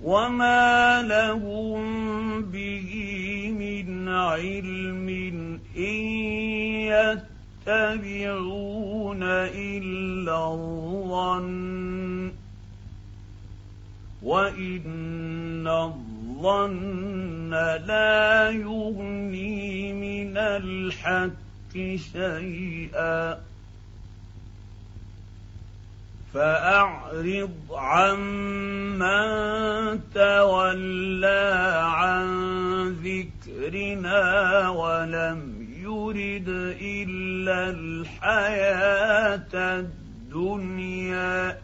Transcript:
وما لهم به من علم إن يتبعون إلا الظن وإن الظن لا يغني من الحق شيئا فأعرض عمن تولى عن ذكرنا ولم يرد إلا الحياة الدنيا